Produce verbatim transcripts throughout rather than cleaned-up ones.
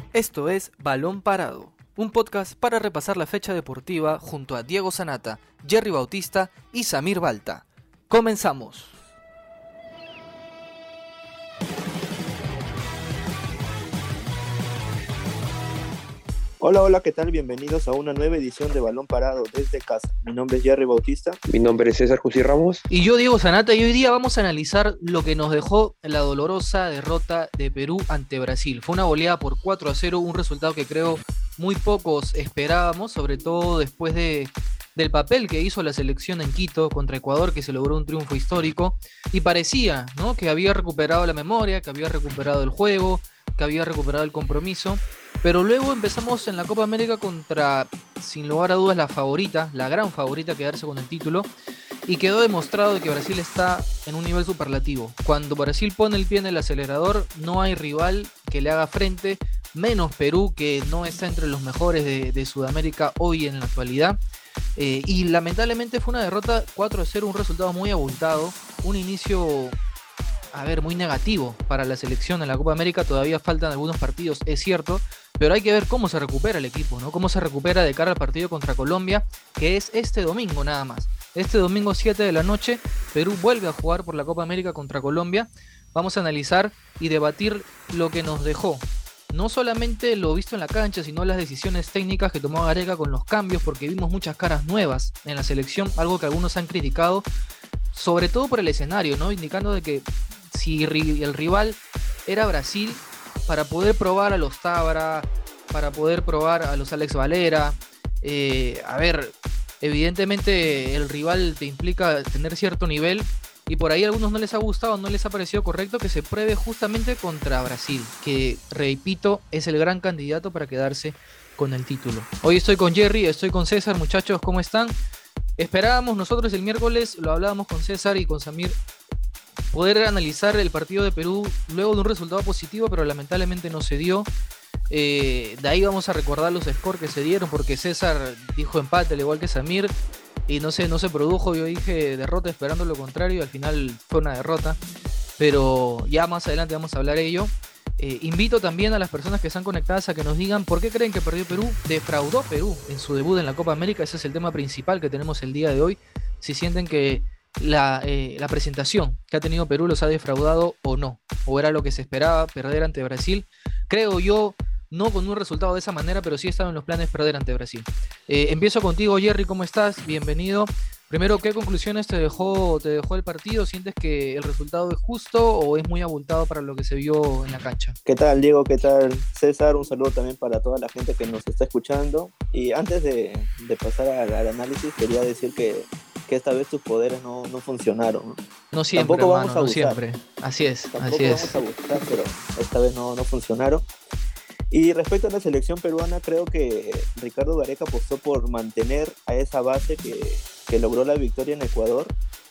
Esto es Balón Parado, un podcast para repasar la fecha deportiva junto a Diego Sanata, Jerry Bautista y Samir Balta. ¡Comenzamos! Hola, hola, ¿qué tal? Bienvenidos a una nueva edición de Balón Parado desde casa. Mi nombre es Jerry Bautista. Mi nombre es César Jussi Ramos. Y yo, Diego Sanata, y hoy día vamos a analizar lo que nos dejó la dolorosa derrota de Perú ante Brasil. Fue una goleada por cuatro a cero, un resultado que creo muy pocos esperábamos, sobre todo después de, del papel que hizo la selección en Quito contra Ecuador, que se logró un triunfo histórico. Y parecía, ¿no?, que había recuperado la memoria, que había recuperado el juego, que había recuperado el compromiso. Pero luego empezamos en la Copa América contra, sin lugar a dudas, la favorita, la gran favorita a quedarse con el título, y quedó demostrado de que Brasil está en un nivel superlativo. Cuando Brasil pone el pie en el acelerador, no hay rival que le haga frente, menos Perú, que no está entre los mejores de, de Sudamérica hoy en la actualidad. Eh, y lamentablemente fue una derrota cuatro a cero, un resultado muy abultado, un inicio... a ver, muy negativo para la selección en la Copa América. Todavía faltan algunos partidos, es cierto, pero hay que ver cómo se recupera el equipo, ¿no? Cómo se recupera de cara al partido contra Colombia, que es este domingo nada más. Este domingo siete de la noche, Perú vuelve a jugar por la Copa América contra Colombia. Vamos a analizar y debatir lo que nos dejó. No solamente lo visto en la cancha, sino las decisiones técnicas que tomó Gareca con los cambios, porque vimos muchas caras nuevas en la selección, algo que algunos han criticado, sobre todo por el escenario, ¿no? Indicando de que si el rival era Brasil, para poder probar a los Tabra, para poder probar a los Alex Valera, eh, a ver, evidentemente el rival te implica tener cierto nivel, y por ahí a algunos no les ha gustado, no les ha parecido correcto que se pruebe justamente contra Brasil, que, repito, es el gran candidato para quedarse con el título. Hoy estoy con Jerry, estoy con César. Muchachos, ¿cómo están? Esperábamos nosotros el miércoles, lo hablábamos con César y con Samir, poder analizar el partido de Perú luego de un resultado positivo, pero lamentablemente no se dio. Eh, de ahí vamos a recordar los scores que se dieron, porque César dijo empate al igual que Samir, y no sé, no se produjo. Yo dije derrota esperando lo contrario, al final fue una derrota, pero ya más adelante vamos a hablar de ello. Eh, invito también a las personas que están conectadas a que nos digan por qué creen que perdió Perú, defraudó Perú en su debut en la Copa América. Ese es el tema principal que tenemos el día de hoy. Si sienten que La, eh, la presentación que ha tenido Perú los ha defraudado o no, o era lo que se esperaba, perder ante Brasil. Creo yo, no con un resultado de esa manera, pero sí estaba en los planes perder ante Brasil. Eh, empiezo contigo, Jerry, ¿cómo estás? Bienvenido. Primero, ¿qué conclusiones te dejó, te dejó el partido? ¿Sientes que el resultado es justo o es muy abultado para lo que se vio en la cancha? ¿Qué tal, Diego? ¿Qué tal, César? Un saludo también para toda la gente que nos está escuchando. Y antes de, de pasar al, al análisis, quería decir que que esta vez tus poderes no, no funcionaron, ¿no? No siempre, Tampoco hermano, vamos a no siempre. Así es, Tampoco así vamos es. a buscar, pero esta vez no, no funcionaron. Y respecto a la selección peruana, creo que Ricardo Gareca apostó por mantener a esa base que, que logró la victoria en Ecuador.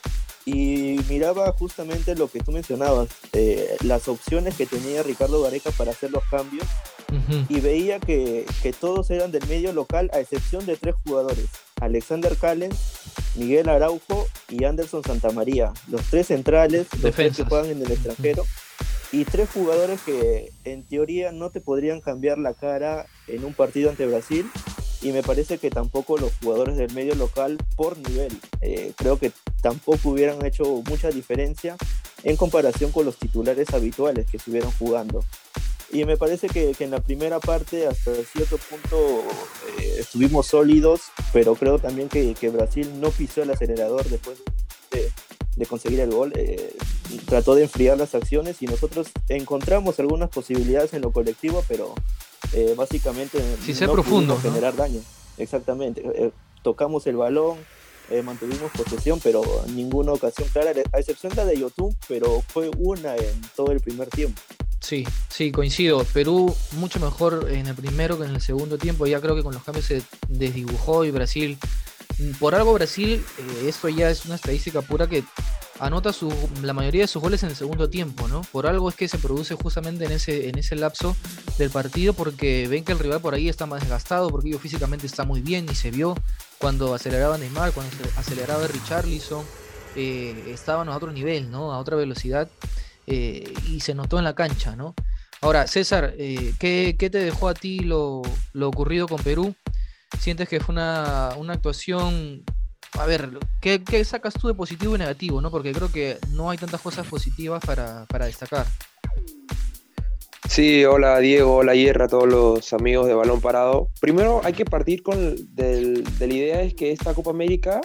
Y miraba justamente lo que tú mencionabas, eh, las opciones que tenía Ricardo Gareca para hacer los cambios. Uh-huh. Y veía que, que todos eran del medio local, a excepción de tres jugadores: Alexander Callens, Miguel Araujo y Anderson Santamaría. Los tres centrales, los tres que juegan en el extranjero, uh-huh. Y tres jugadores que en teoría no te podrían cambiar la cara en un partido ante Brasil. Y me parece que tampoco los jugadores del medio local por nivel, eh, creo que tampoco hubieran hecho mucha diferencia en comparación con los titulares habituales que estuvieron jugando. Y me parece que, que en la primera parte hasta cierto punto eh, estuvimos sólidos, pero creo también que, que Brasil no pisó el acelerador después de, de conseguir el gol. Eh, trató de enfriar las acciones y nosotros encontramos algunas posibilidades en lo colectivo, pero eh, básicamente sí, no profundo, pudimos generar ¿no? daño. Exactamente. Eh, tocamos el balón, eh, mantuvimos posesión, pero ninguna ocasión clara, a excepción de la de YouTube, pero fue una en todo el primer tiempo. Sí, sí, coincido. Perú mucho mejor en el primero que en el segundo tiempo. Ya creo que con los cambios se desdibujó y Brasil, por algo Brasil, eh, esto ya es una estadística pura, que anota su, la mayoría de sus goles en el segundo tiempo, ¿no? Por algo es que se produce justamente en ese, en ese lapso del partido, porque ven que el rival por ahí está más desgastado, porque ellos físicamente está muy bien y se vio cuando aceleraba Neymar, cuando aceleraba Richarlison, eh, estaban a otro nivel, ¿no? A otra velocidad. Eh, y se notó en la cancha, ¿no? Ahora, César, eh, ¿qué, qué te dejó a ti lo, lo ocurrido con Perú? ¿Sientes que fue una, una actuación? A ver, ¿qué, qué sacas tú de positivo y negativo, ¿no? Porque creo que no hay tantas cosas positivas para, para destacar. Sí, hola Diego, hola Yerra, a todos los amigos de Balón Parado. Primero hay que partir con del, de la idea es que esta Copa América,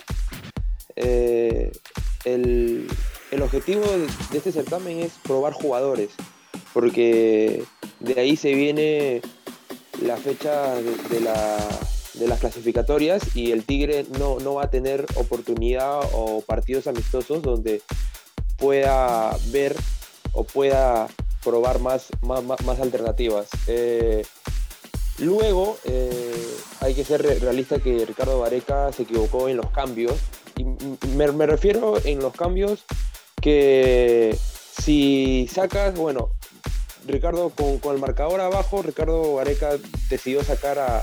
eh, el, el objetivo de, de este certamen es probar jugadores, porque de ahí se viene la fecha de, de, la, de las clasificatorias y el Tigre no, no va a tener oportunidad o partidos amistosos donde pueda ver o pueda probar más, más, más alternativas. Eh, luego, eh, hay que ser realista que Ricardo Gareca se equivocó en los cambios. Y me, me refiero en los cambios que si sacas, bueno, Ricardo con, con el marcador abajo, Ricardo Gareca decidió sacar a,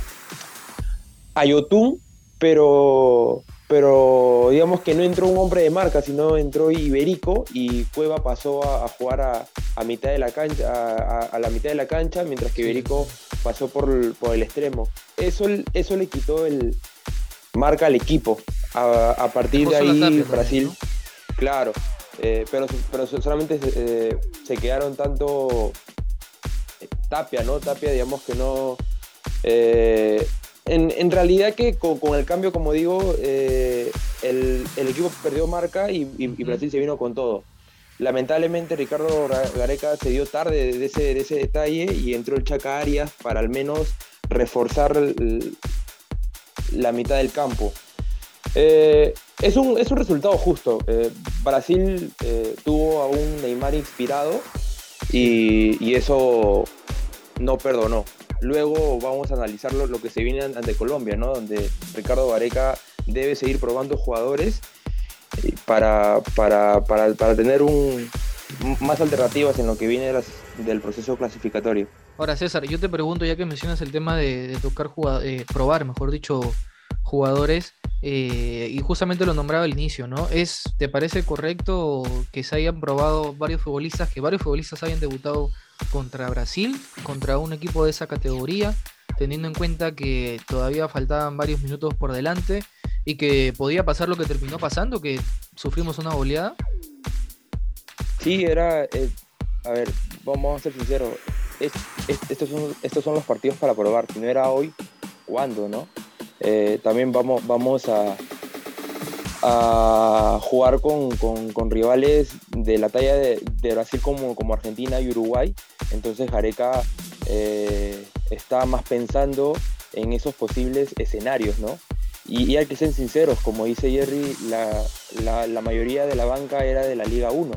a Yotun, pero... pero digamos que no entró un hombre de marca, sino entró Iberico y Cueva pasó a, a jugar a, a mitad de la cancha, a, a, a la mitad de la cancha, mientras que Iberico pasó por el, por el extremo. Eso, eso le quitó el marca al equipo. A, a partir de ahí Brasil, ¿no? Claro, eh, pero, pero solamente eh, se quedaron tanto Tapia, ¿no? Tapia, digamos que no... Eh, En, en realidad que con, con el cambio, como digo, eh, el, el equipo perdió marca y, y, y Brasil se vino con todo. Lamentablemente Ricardo Gareca se dio tarde de ese, de ese detalle y entró el Chaca Arias para al menos reforzar el, la mitad del campo. Eh, es, un, es un resultado justo. Eh, Brasil eh, tuvo a un Neymar inspirado y, y eso no perdonó. Luego vamos a analizar lo, lo que se viene ante Colombia, ¿no? Donde Ricardo Gareca debe seguir probando jugadores para, para, para, para tener un, más alternativas en lo que viene de las, del proceso clasificatorio. Ahora, César, yo te pregunto, ya que mencionas el tema de, de tocar jugador, eh, probar, mejor dicho, jugadores, eh, y justamente lo nombraba al inicio, ¿no? ¿Es, te parece correcto que se hayan probado varios futbolistas, que varios futbolistas hayan debutado contra Brasil, contra un equipo de esa categoría, teniendo en cuenta que todavía faltaban varios minutos por delante y que podía pasar lo que terminó pasando, que sufrimos una goleada? Sí, era... Eh, a ver, vamos a ser sinceros, es, es, estos, son, estos son los partidos para probar. Si no era hoy, ¿cuándo, no? Eh, también vamos, vamos a, a jugar con, con, con rivales de la talla de, de Brasil como, como Argentina y Uruguay. Entonces Gareca eh, está más pensando en esos posibles escenarios, ¿no? Y, y hay que ser sinceros, como dice Jerry, la, la, la mayoría de la banca era de la Liga uno.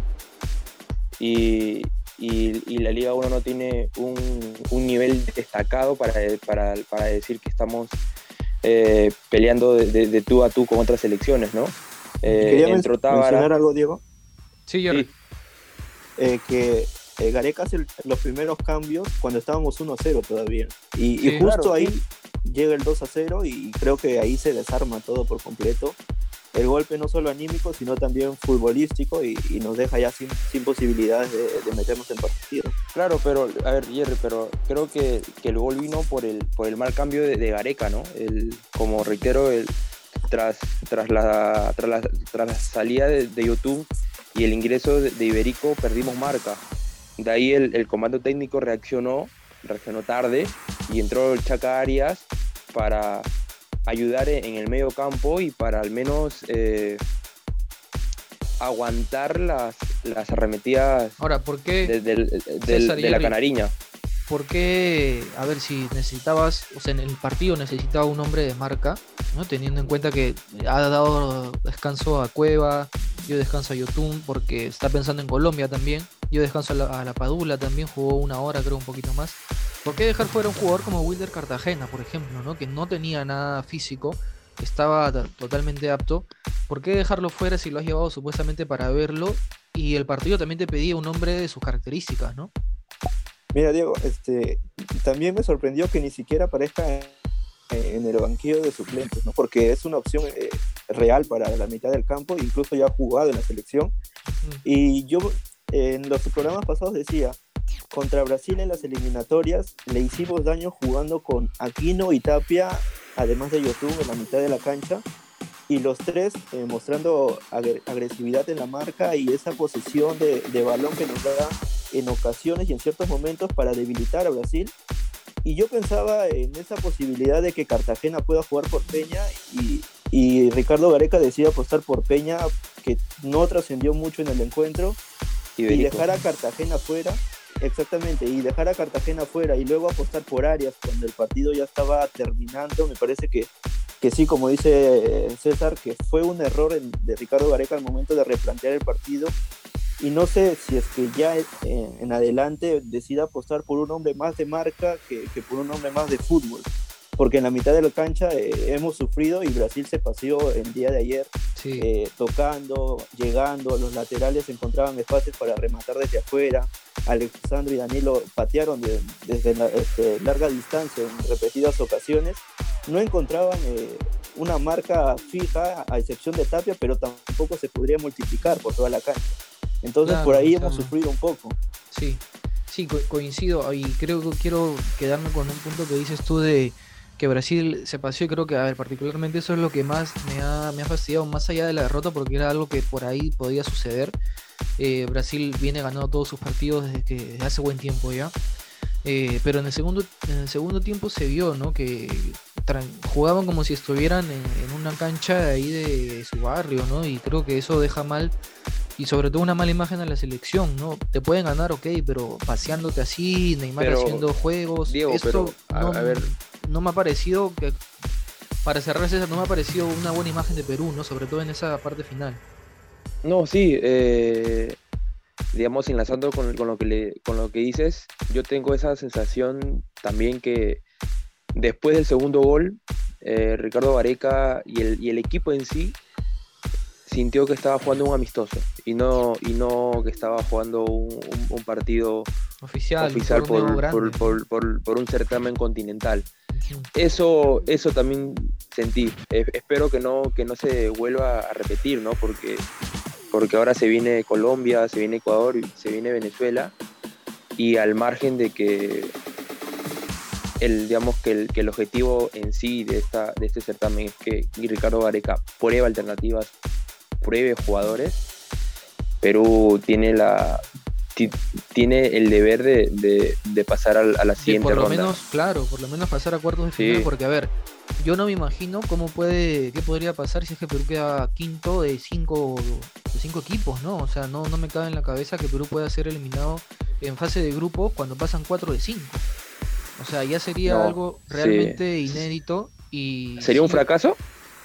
Y, y, y la Liga uno no tiene un, un nivel destacado para, para, para decir que estamos eh, peleando de, de, de tú a tú con otras selecciones, ¿no? Eh, ¿Quería men- mencionar algo, Diego? Sí, Jerry. Sí. Eh, que eh, Gareca hace el, los primeros cambios cuando estábamos uno a cero todavía. Y, Sí, y justo claro, ahí sí. llega el dos a cero y creo que ahí se desarma todo por completo. El golpe no solo anímico, sino también futbolístico y, y nos deja ya sin, sin posibilidades de, de meternos en partido. Claro, pero, a ver, Jerry, pero creo que, que el gol vino por el, por el mal cambio de, de Gareca, ¿no? El, como reitero, el, tras, tras, la, tras, la, tras la salida de, de YouTube y el ingreso de, de Iberico, perdimos marca. De ahí el, el comando técnico reaccionó, reaccionó tarde y entró el Chaca Arias para ayudar en el medio campo y para al menos eh, aguantar las, las arremetidas Ahora, ¿por qué, de, de, de, César de y la Henry, canariña? por qué, a ver, si necesitabas, o sea, en el partido necesitaba un hombre de marca, ¿no? Teniendo en cuenta que ha dado descanso a Cueva, dio descanso a Yotun, porque está pensando en Colombia también, dio descanso a la, a la Padula también, jugó una hora, creo, un poquito más. ¿Por qué dejar fuera un jugador como Wilder Cartagena, por ejemplo, ¿no? Que no tenía nada físico, estaba t- totalmente apto? ¿Por qué dejarlo fuera si lo has llevado supuestamente para verlo? Y el partido también te pedía un hombre de sus características, ¿no? Mira, Diego, este, también me sorprendió que ni siquiera aparezca en, en el banquillo de suplentes, ¿no? Porque es una opción eh, real para la mitad del campo, incluso ya ha jugado en la selección. Mm. Y yo eh, en los programas pasados decía, contra Brasil en las eliminatorias le hicimos daño jugando con Aquino y Tapia, además de Yotun en la mitad de la cancha, y los tres eh, mostrando ag- agresividad en la marca y esa posesión de, de balón que nos da en ocasiones y en ciertos momentos para debilitar a Brasil. Y yo pensaba en esa posibilidad de que Cartagena pueda jugar por Peña y, y Ricardo Gareca decide apostar por Peña, que no trascendió mucho en el encuentro, y, y dejar a Cartagena fuera, exactamente, y dejar a Cartagena fuera y luego apostar por Arias cuando el partido ya estaba terminando. Me parece que, que sí, como dice César, que fue un error en, de Ricardo Gareca al momento de replantear el partido. Y no sé si es que ya eh, en adelante decida apostar por un hombre más de marca que, que por un hombre más de fútbol. Porque en la mitad de la cancha eh, hemos sufrido y Brasil se paseó el día de ayer, sí. eh, tocando, llegando, los laterales encontraban espacios para rematar desde afuera. Alexandro y Danilo patearon de, desde la, este, larga distancia en repetidas ocasiones. No encontraban eh, una marca fija, a excepción de Tapia, pero tampoco se podría multiplicar por toda la cancha. Entonces claro, por ahí hemos sufrido un poco. Sí, sí, co- coincido y creo que quiero quedarme con un punto que dices tú de que Brasil se paseó y creo que, a ver, particularmente eso es lo que más me ha, me ha fastidiado, más allá de la derrota, porque era algo que por ahí podía suceder. Eh, Brasil viene ganando todos sus partidos desde, que, desde hace buen tiempo ya. Eh, pero en el segundo en el segundo tiempo se vio, ¿no? Que tra- jugaban como si estuvieran en, en una cancha ahí de su barrio, ¿no? Y creo que eso deja mal y sobre todo una mala imagen a la selección, ¿no? Te pueden ganar, ok, pero paseándote así, Neymar pero, haciendo juegos, Diego, esto pero, a, no, a ver. no me ha parecido que, para cerrar César, no me ha parecido una buena imagen de Perú, ¿no? Sobre todo en esa parte final. No, sí, eh, digamos, enlazando con, con, lo que le, con lo que dices, yo tengo esa sensación también que después del segundo gol, eh, Ricardo Gareca y el, y el equipo en sí sintió que estaba jugando un amistoso y no, y no que estaba jugando un, un, un partido oficial, oficial un por, grande, por, por, por, por un certamen continental. Uh-huh. Eso, eso también sentí. Eh, espero que no, que no se vuelva a repetir, ¿no? Porque, porque ahora se viene Colombia, se viene Ecuador y se viene Venezuela, y al margen de que el, digamos, que el, que el objetivo en sí de, esta, de este certamen es que Ricardo Gareca pruebe alternativas, pruebe jugadores, Perú tiene la t- tiene el deber de, de, de pasar a, a la siguiente por lo ronda. Menos, claro, por lo menos pasar a cuartos de final, sí. Porque a ver, yo no me imagino cómo puede, qué podría pasar si es que Perú queda quinto de cinco, de cinco equipos, ¿no? O sea, no, no me cabe en la cabeza que Perú pueda ser eliminado en fase de grupo cuando pasan cuatro de cinco. O sea, ya sería no, algo realmente sí. inédito y... ¿Sería sí, un fracaso?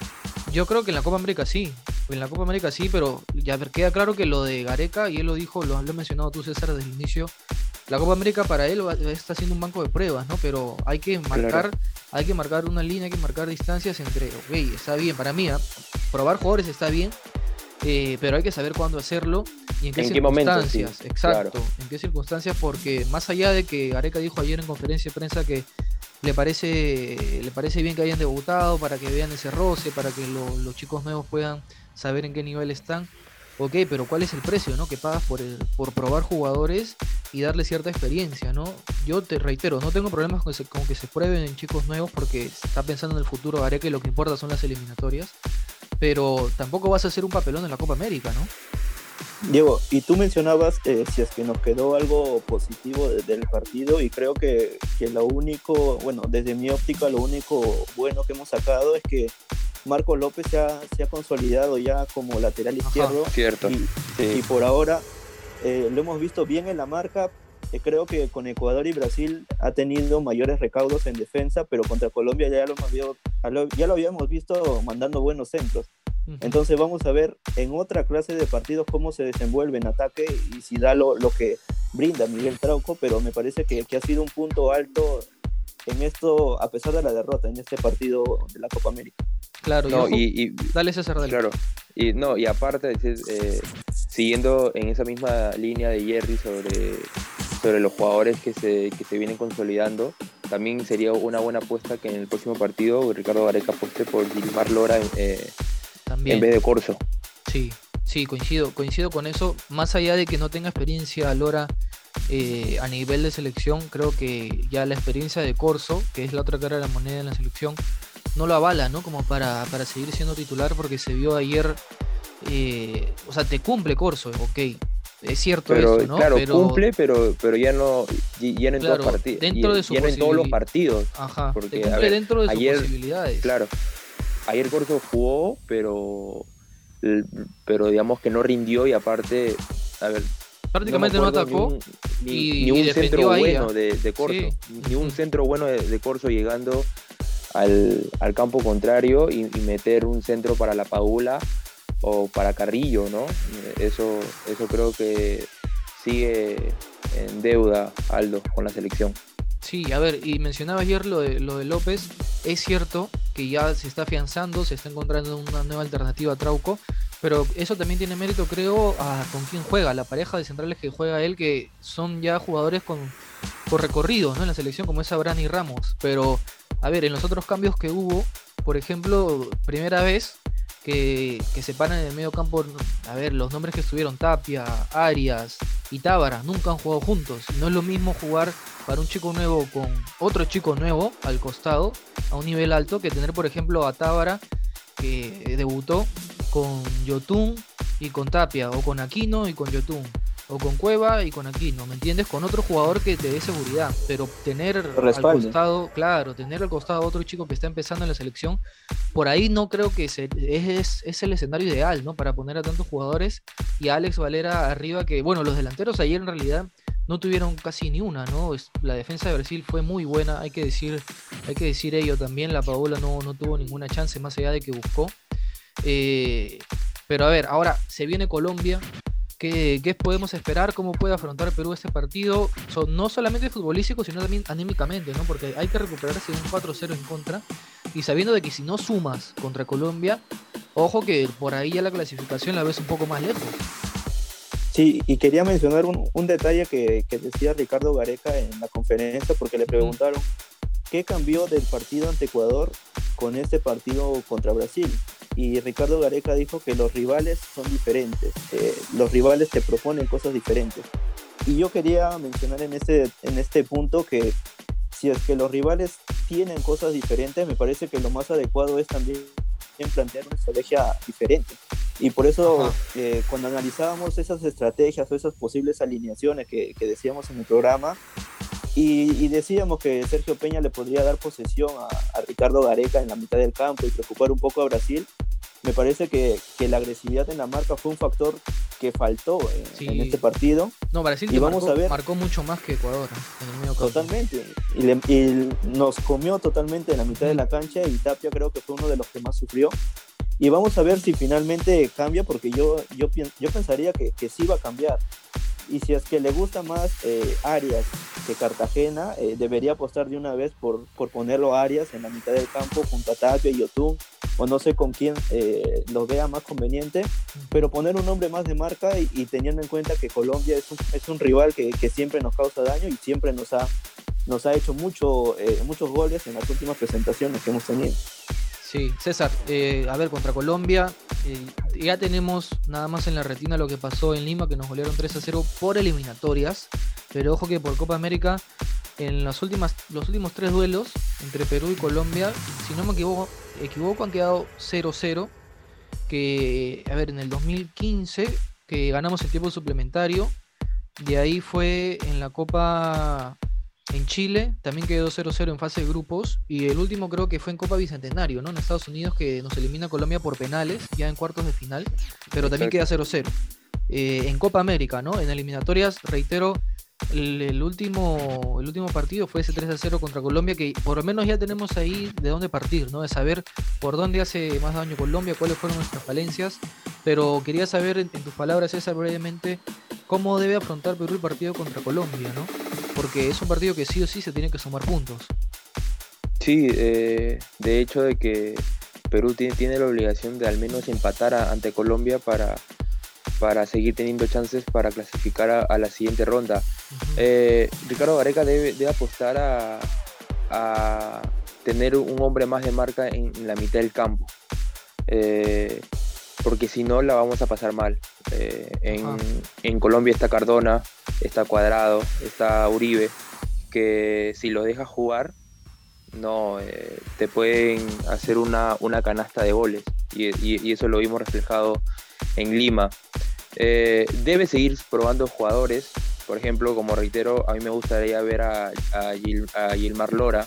Yo creo que en la Copa América sí, en la Copa América sí, pero ya queda claro que lo de Gareca, y él lo dijo, lo has mencionado tú, César, desde el inicio, la Copa América para él está haciendo un banco de pruebas, ¿no? Pero hay que marcar, claro. hay que marcar una línea, hay que marcar distancias entre, ok, está bien, para mí, ¿eh? Probar jugadores está bien, eh, pero hay que saber cuándo hacerlo y en qué ¿En circunstancias, qué momento, sí. exacto, Claro. en qué circunstancias, porque más allá de que Gareca dijo ayer en conferencia de prensa que le parece le parece bien que hayan debutado para que vean ese roce, para que lo, los chicos nuevos puedan saber en qué nivel están, ok, pero ¿cuál es el precio, no? Que pagas por el, por probar jugadores y darle cierta experiencia, ¿no? Yo te reitero, no tengo problemas con, ese, con que se prueben en chicos nuevos porque está pensando en el futuro Gareca y lo que importa son las eliminatorias, pero tampoco vas a hacer un papelón en la Copa América, ¿no? Diego, y tú mencionabas eh, si es que nos quedó algo positivo de, del partido, y creo que, que lo único, bueno, desde mi óptica lo único bueno que hemos sacado es que Marcos López se ha, se ha consolidado ya como lateral izquierdo. Ajá, cierto. Y, sí. y por ahora eh, lo hemos visto bien en la marca. Eh, creo que con Ecuador y Brasil ha tenido mayores recaudos en defensa, pero contra Colombia ya lo, hemos, ya lo habíamos visto mandando buenos centros. Entonces vamos a ver en otra clase de partidos cómo se desenvuelve en ataque y si da lo, lo que brinda Miguel Trauco, pero me parece que, que ha sido un punto alto en esto, a pesar de la derrota en este partido de la Copa América. Claro, no, y, y, y dale César, dale. Claro, y, no, y aparte, eh, siguiendo en esa misma línea de Jerry sobre, sobre los jugadores que se, que se vienen consolidando, también sería una buena apuesta que en el próximo partido Ricardo Gareca apueste por Gilmar Lora eh, También. en vez de Corso. Sí, sí, coincido, coincido con eso. Más allá de que no tenga experiencia Lora Eh, a nivel de selección, creo que ya la experiencia de Corso, que es la otra cara de la moneda en la selección, no lo avala, ¿no? Como para, para seguir siendo titular, porque se vio ayer, eh, o sea, te cumple Corso, ok, es cierto pero, eso, ¿no? Claro, pero, cumple, pero, pero ya no, ya no en, claro, todos, partidos, dentro ya, de su ya no en todos los posibil- partidos. Ajá, Porque, te cumple a ver, dentro de ayer, sus posibilidades. Claro, ayer Corso jugó, pero, pero digamos que no rindió y aparte, a ver, Prácticamente no, atacó ni un, ni, y, ni un y centro ahí, bueno de, de Corso, sí. ni un centro bueno de, de Corso llegando al, al campo contrario y, y meter un centro para la Padula o para Carrillo, ¿no? Eso, eso creo que sigue en deuda Aldo con la selección. Sí, a ver, y mencionaba ayer lo de, lo de López, es cierto que ya se está afianzando, se está encontrando una nueva alternativa a Trauco, pero eso también tiene mérito, creo, a con quién juega, la pareja de centrales que juega él, que son ya jugadores con, con recorrido, ¿no? En la selección, como es Abraham y Ramos, pero, a ver, en los otros cambios que hubo, por ejemplo, primera vez que, que se paran en el medio campo, a ver, los nombres que estuvieron, Tapia, Arias y Tábara, nunca han jugado juntos, no es lo mismo jugar para un chico nuevo con otro chico nuevo al costado, a un nivel alto, que tener, por ejemplo, a Tábara, que debutó con Yotun y con Tapia, o con Aquino y con Yotun, o con Cueva y con Aquino, ¿me entiendes? Con otro jugador que te dé seguridad, pero tener al costado, claro, tener al costado otro chico que está empezando en la selección, por ahí no creo que se, es, es el escenario ideal, ¿no? Para poner a tantos jugadores y a Alex Valera arriba, que bueno, los delanteros ayer en realidad no tuvieron casi ni una, ¿no? La defensa de Brasil fue muy buena, hay que decir, hay que decir ello también, la Paola no, no tuvo ninguna chance más allá de que buscó. Eh, pero a ver, ahora se viene Colombia, ¿qué, qué podemos esperar? ¿Cómo puede afrontar Perú este partido? So, no solamente futbolístico, sino también anímicamente, ¿no? Porque hay que recuperarse de un cuatro cero en contra, y sabiendo de que si no sumas contra Colombia, ojo que por ahí ya la clasificación la ves un poco más lejos. Sí, y quería mencionar un, un detalle que, que decía Ricardo Gareca en la conferencia, porque le preguntaron qué cambió del partido ante Ecuador con este partido contra Brasil. Y Ricardo Gareca dijo que los rivales son diferentes, eh, los rivales te proponen cosas diferentes. Y yo quería mencionar en este, en este punto que si es que los rivales tienen cosas diferentes, me parece que lo más adecuado es también plantear una estrategia diferente. Y por eso eh, cuando analizábamos esas estrategias o esas posibles alineaciones que, que decíamos en el programa, y, y decíamos que Sergio Peña le podría dar posesión a, a Ricardo Gareca en la mitad del campo y preocupar un poco a Brasil, me parece que, que la agresividad en la marca fue un factor que faltó en, sí. en este partido. No, Brasil y vamos marcó, a ver, marcó mucho más que Ecuador, ¿eh? En el medio campo. Totalmente. Y, le, y nos comió totalmente en la mitad de la cancha, y Tapia creo que fue uno de los que más sufrió. Y vamos a ver si finalmente cambia, porque yo, yo, yo pensaría que, que sí va a cambiar. Y si es que le gusta más eh, Arias que Cartagena, eh, debería apostar de una vez por, por ponerlo a Arias en la mitad del campo junto a Tapia y Yotun, o no sé con quién eh, lo vea más conveniente, pero poner un hombre más de marca y, y teniendo en cuenta que Colombia es un, es un rival que, que siempre nos causa daño y siempre nos ha, nos ha hecho mucho, eh, muchos goles en las últimas presentaciones que hemos tenido. Sí, César, eh, a ver, contra Colombia, eh, ya tenemos nada más en la retina lo que pasó en Lima, que nos golearon tres a cero por eliminatorias, pero ojo que por Copa América, en las últimas, los últimos tres duelos entre Perú y Colombia, si no me equivoco, equivoco han quedado cero cero, que, a ver, en el dos mil quince, que ganamos el tiempo suplementario, de ahí fue en la Copa... En Chile también quedó cero cero en fase de grupos, y el último creo que fue en Copa Bicentenario, ¿no? En Estados Unidos, que nos elimina Colombia por penales, ya en cuartos de final, pero también queda cero cero. Eh, en Copa América, ¿no? En eliminatorias, reitero, el, el, último, el último partido fue ese tres a cero contra Colombia, que por lo menos ya tenemos ahí de dónde partir, ¿no? De saber por dónde hace más daño Colombia, cuáles fueron nuestras falencias, pero quería saber en, en tus palabras, César, brevemente, cómo debe afrontar Perú el partido contra Colombia, ¿no? Porque es un partido que sí o sí se tiene que sumar puntos. Sí, eh, de hecho de que Perú tiene, tiene la obligación de al menos empatar a, ante Colombia para, para seguir teniendo chances para clasificar a, a la siguiente ronda. Uh-huh. eh, Ricardo Gareca debe, debe apostar a, a tener un hombre más de marca en, en la mitad del campo. Eh, porque si no la vamos a pasar mal. Eh, en, en Colombia está Cardona, está Cuadrado, está Uribe, que si los dejas jugar, no, eh, te pueden hacer una, una canasta de goles, y, y, y eso lo vimos reflejado en Lima. Eh, debe seguir probando jugadores, por ejemplo, como reitero, a mí me gustaría ver a, a, Gil, a Gilmar Lora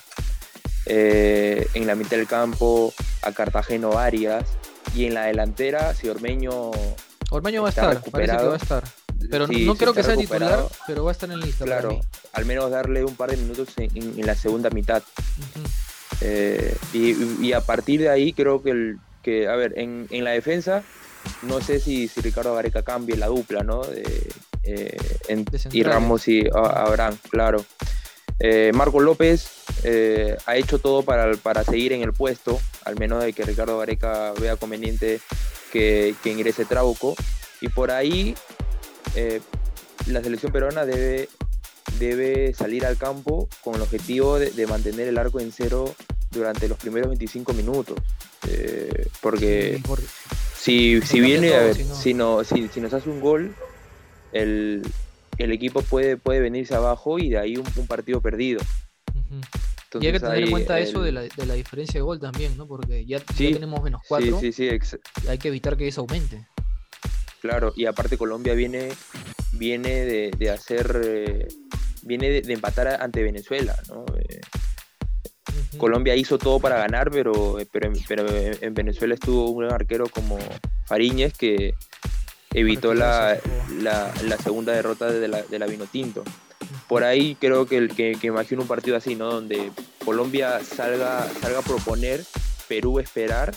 eh, en la mitad del campo, a Cartageno Arias, y en la delantera, si Ormeño Ormeño va a estar, parece que va a estar. Pero sí, no creo que sea titular, pero va a estar en la lista. Claro, al menos darle un par de minutos en, en, en la segunda mitad. Uh-huh. eh, y, y a partir de ahí creo que, el, que a ver, en, en la defensa, no sé si, si Ricardo Gareca cambie la dupla, ¿no? De, eh, en, y Ramos y Abraham, claro. Eh, Marco López eh, ha hecho todo para, para seguir en el puesto, al menos de que Ricardo Gareca vea conveniente que, que ingrese Trauco. Y por ahí eh, la selección peruana debe, debe salir al campo con el objetivo de, de mantener el arco en cero durante los primeros veinticinco minutos. Eh, porque sí, porque, si, si viene, todo, a ver, si, no. Si, no, si, si nos hace un gol, el, el equipo puede, puede venirse abajo y de ahí un, un partido perdido. Uh-huh. Entonces, y hay que tener en cuenta el... eso de la, de la diferencia de gol también, ¿no? Porque ya, sí, ya tenemos menos cuatro, sí, sí, sí, ex- y hay que evitar que eso aumente. Claro, y aparte Colombia viene, viene de, de hacer, eh, viene de, de empatar ante Venezuela, ¿no? Eh, uh-huh. Colombia hizo todo para ganar, pero, pero, pero en Venezuela estuvo un arquero como Fariñez que evitó la, la, la segunda derrota de la, de la Vinotinto. Por ahí creo que, que, que imagino un partido así, ¿no? Donde Colombia salga, salga a proponer, Perú esperar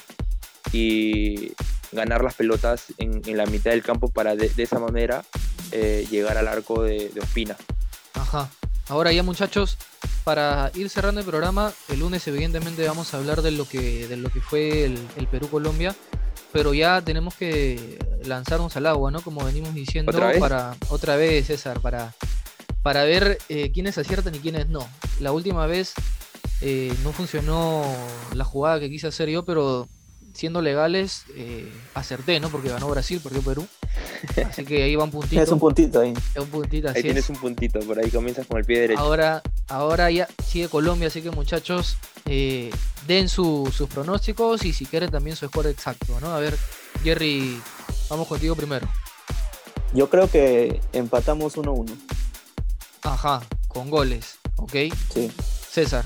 y ganar las pelotas en, en la mitad del campo para de, de esa manera eh, llegar al arco de, de Ospina. Ajá. Ahora ya, muchachos, para ir cerrando el programa, el lunes evidentemente vamos a hablar de lo que, de lo que fue el, el Perú-Colombia, pero ya tenemos que lanzarnos al agua, ¿no? Como venimos diciendo, ¿Otra vez? para otra vez, César, para, para ver eh, quiénes aciertan y quiénes no. La última vez eh, no funcionó la jugada que quise hacer yo, pero siendo legales, eh, acerté, ¿no? Porque ganó Brasil, perdió Perú. Así que ahí va un puntito. Es un puntito ahí. Es un puntito, así ahí tienes es. un puntito, por ahí comienzas con el pie derecho. Ahora, ahora ya sigue Colombia, así que muchachos, eh, den su, sus pronósticos y si quieren también su score exacto, ¿no? A ver, Jerry, vamos contigo primero. Yo creo que empatamos uno a uno. Ajá, con goles, ¿ok? Sí. César.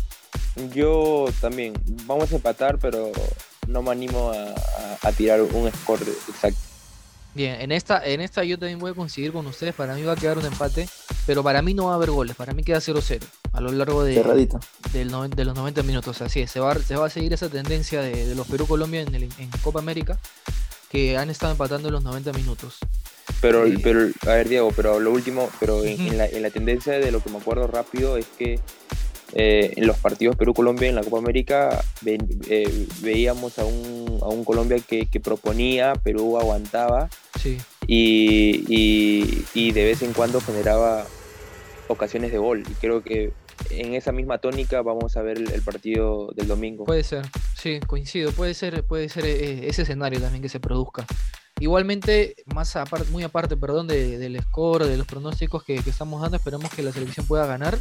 Yo también, vamos a empatar, pero no me animo a, a, a tirar un score exacto. Bien, en esta, en esta yo también voy a coincidir con ustedes. Para mí va a quedar un empate, pero para mí no va a haber goles. Para mí queda cero cero a lo largo de, del no, de los noventa minutos. Así es, se va, se va a seguir esa tendencia de, de los Perú-Colombia en, el, en Copa América, que han estado empatando en los noventa minutos. Pero, eh, pero a ver, Diego, pero lo último, pero en, en, la, en la tendencia de lo que me acuerdo rápido es que Eh, en los partidos Perú-Colombia en la Copa América ve, eh, veíamos a un, a un Colombia que, que proponía, Perú aguantaba, sí. y, y, y de vez en cuando generaba ocasiones de gol, y creo que en esa misma tónica vamos a ver el, el partido del domingo. Puede ser, sí, coincido, puede ser, puede ser eh, ese escenario también que se produzca. Igualmente, más aparte, muy aparte, perdón, de, del score, de los pronósticos que, que estamos dando, esperamos que la selección pueda ganar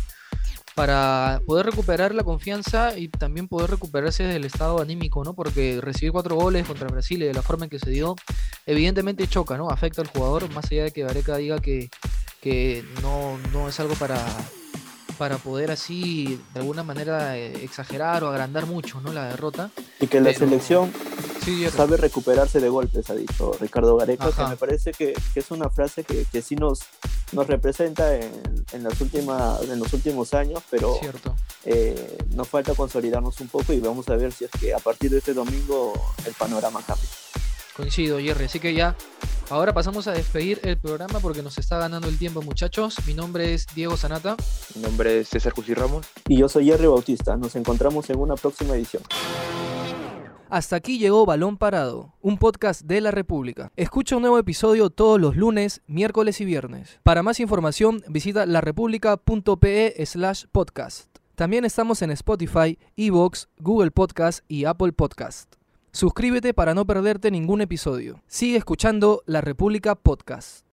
para poder recuperar la confianza y también poder recuperarse del estado anímico, ¿no? Porque recibir cuatro goles contra Brasil y de la forma en que se dio, evidentemente choca, ¿no? Afecta al jugador, más allá de que Gareca diga que, que no, no es algo para, para poder así, de alguna manera, eh, exagerar o agrandar mucho, ¿no? La derrota. Y que la Pero... selección sí, sabe recuperarse de golpes, ha dicho Ricardo Gareca. Ajá. Que me parece que, que es una frase que, que sí nos, nos representa en, en, las últimas, en los últimos años, pero eh, nos falta consolidarnos un poco y vamos a ver si es que a partir de este domingo el panorama cambia. Coincido, Jerry, así que ya ahora pasamos a despedir el programa porque nos está ganando el tiempo, muchachos. Mi nombre es Diego Sanata. Mi nombre es César Cusi Ramos. Y yo soy Jerry Bautista. Nos encontramos en una próxima edición. Hasta aquí llegó Balón Parado, un podcast de La República. Escucha un nuevo episodio todos los lunes, miércoles y viernes. Para más información, visita larepublica.pe slash podcast. También estamos en Spotify, iVoox, Google Podcast y Apple Podcast. Suscríbete para no perderte ningún episodio. Sigue escuchando La República Podcast.